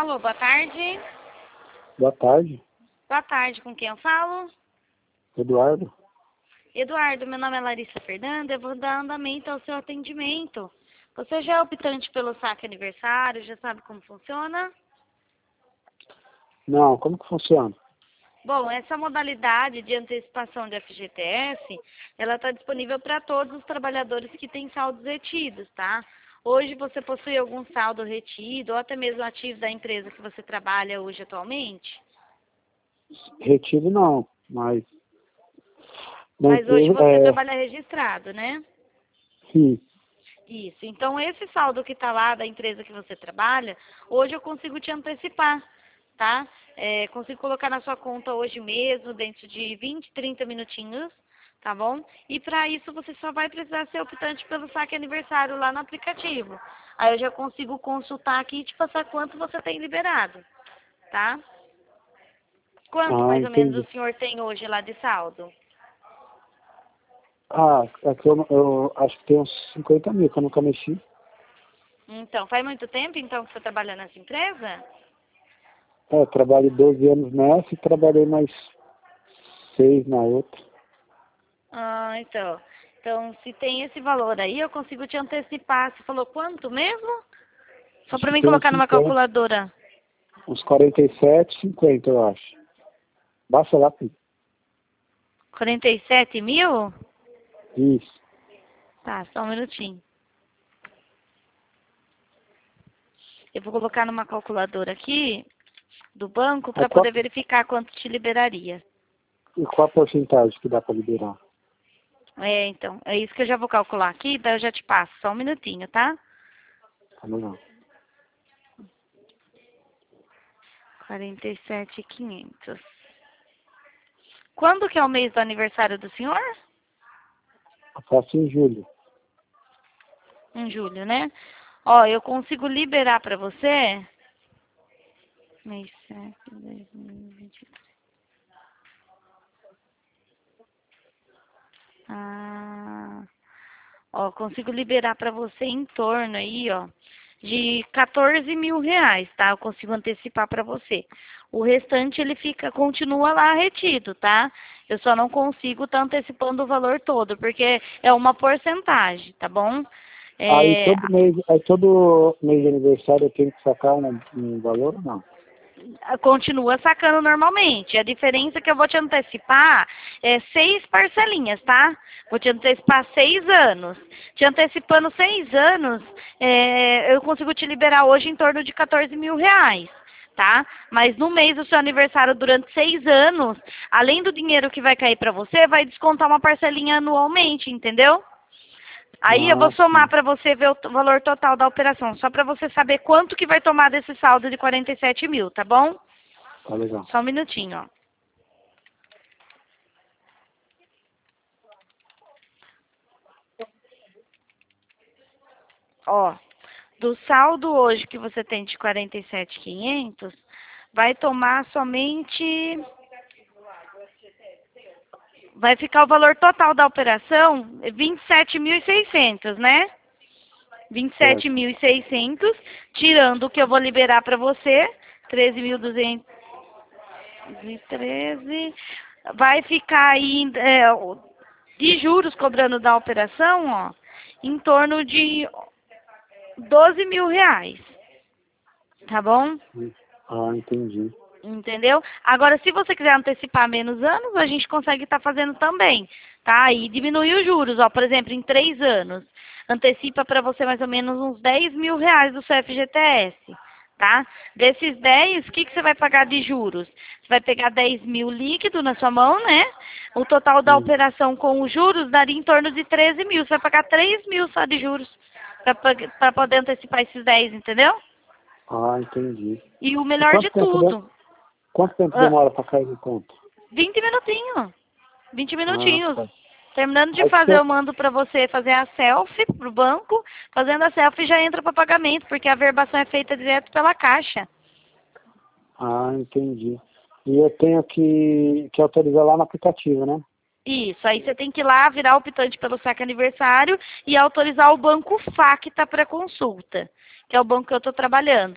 Alô, boa tarde. Boa tarde, Boa tarde, com quem eu falo? Eduardo. Eduardo, meu nome é Larissa Fernanda, eu vou dar andamento ao seu atendimento. Você já é optante pelo saque aniversário, já sabe como funciona? Não, como que funciona? Bom, essa modalidade de antecipação de FGTS, ela está disponível para todos os trabalhadores que têm saldos retidos, tá? Hoje você possui algum saldo retido ou até mesmo ativo da empresa que você trabalha hoje atualmente? Retido não, mas... na Mas hoje empresa, você trabalha registrado, né? sim. Isso. Então, esse saldo que está lá da empresa que você trabalha, hoje eu consigo te antecipar, tá? Consigo colocar na sua conta hoje mesmo, dentro de 20, 30 minutinhos, tá bom? E para isso você só vai precisar ser optante pelo saque aniversário lá no aplicativo. Aí eu já consigo consultar aqui e te passar quanto você tem liberado, tá? Quanto Ah, mais ou menos entendi. o senhor tem hoje lá de saldo? Ah, é que eu acho que tem uns 50 mil que eu nunca mexi. Então, faz muito tempo então que você trabalha nessa empresa? Eu trabalhei 12 anos nessa e trabalhei mais 6 na outra. Ah, então. Então, se tem esse valor aí, eu consigo te antecipar. Você falou quanto mesmo? Só Acho para que mim tem uns colocar numa 50, calculadora. uns 47, 50, eu acho. Baixa lá, filho. 47 mil? Isso. Tá, só um minutinho. Eu vou colocar numa calculadora aqui do banco Aí para poder verificar quanto te liberaria. e qual a porcentagem que dá para liberar? Então, é isso que eu já vou calcular aqui, daí eu já te passo. Só um minutinho, tá? Tá legal. 47.500. Quando que é o mês do aniversário do senhor? Eu faço em julho. Em julho, né? Ó, eu consigo liberar para você... Mês 7, 2023. Ó, consigo liberar para você em torno aí, ó, de 14 mil reais, tá? Eu consigo antecipar para você. O restante ele continua lá retido, tá? Eu só não consigo estar antecipando o valor todo, porque é uma porcentagem, tá bom? É, Aí todo mês de aniversário eu tenho que sacar um valor ou não? continua sacando normalmente. A diferença que eu vou te antecipar é 6 parcelinhas, tá? Vou te antecipar 6 anos. Te antecipando 6 anos, eu consigo te liberar hoje em torno de 14 mil reais, tá? Mas no mês do seu aniversário, durante 6 anos, além do dinheiro que vai cair para você, vai descontar uma parcelinha anualmente, entendeu? Aí eu vou Ah, somar sim. para você ver o valor total da operação, só para você saber quanto que vai tomar desse saldo de 47 mil, tá bom? Tá legal. Só um minutinho, ó. Ó, do saldo hoje que você tem de 47.500, vai tomar somente... Vai ficar o valor total da operação 27.600, né? Certo. 27.600, tirando o que eu vou liberar para você, 13.213, vai ficar aí de juros cobrando da operação, ó, em torno de 12 mil reais, tá bom? Ah, entendi. Entendeu? Agora, se você quiser antecipar menos anos, a gente consegue estar fazendo também, tá? E diminuir os juros, ó, por exemplo, em 3 anos. Antecipa para você mais ou menos uns 10 mil reais do seu FGTS, tá? Desses 10, o que você vai pagar de juros? Você vai pegar 10 mil líquido na sua mão, né? O total da Sim. operação com os juros daria em torno de 13 mil. Você vai pagar 3 mil só de juros para poder antecipar esses 10, entendeu? Ah, entendi. E o E melhor de tudo... quanto tempo ah, demora para cair no conto? 20 minutinhos. 20 Ah, minutinhos. tá. Terminando de Aí fazer, você... eu mando para você fazer a selfie pro banco. Fazendo a selfie já entra para pagamento, porque a verbação é feita direto pela caixa. Ah, entendi. E eu tenho que autorizar lá no aplicativo, né? Isso, aí você tem que ir lá, virar optante pelo saque aniversário e autorizar o banco Facta para consulta, que é o banco que eu estou trabalhando.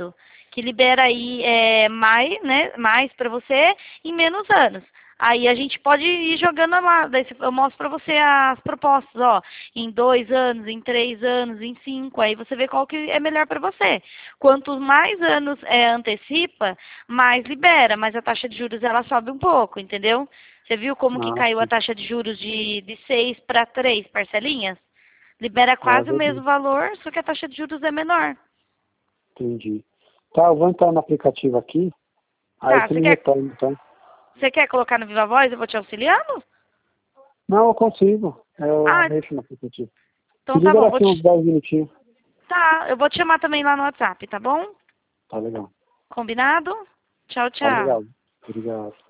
que libera aí mais, né, mais para você em menos anos. Aí a gente pode ir jogando lá, daí eu mostro para você as propostas, ó, em 2 anos, em 3 anos, em 5, aí você vê qual que é melhor para você. Quantos mais anos antecipa, mais libera, mas a taxa de juros ela sobe um pouco, entendeu? Você viu como que Ah, caiu a sim. taxa de juros de 6 para 3 parcelinhas? Libera É quase o mesmo verdade. valor, só que a taxa de juros é menor. Entendi. Tá, eu vou entrar no aplicativo aqui, aí Tá, você me retorna, então. você quer colocar no Viva Voz? Eu vou te auxiliando? Não, eu consigo. Eu Ah, mexo no aplicativo. então Me tá liga bom. daqui uns 10 minutinhos. Tá, eu vou te chamar também lá no WhatsApp, tá bom? Tá legal. Combinado? Tchau, Tá tchau. legal. Obrigado.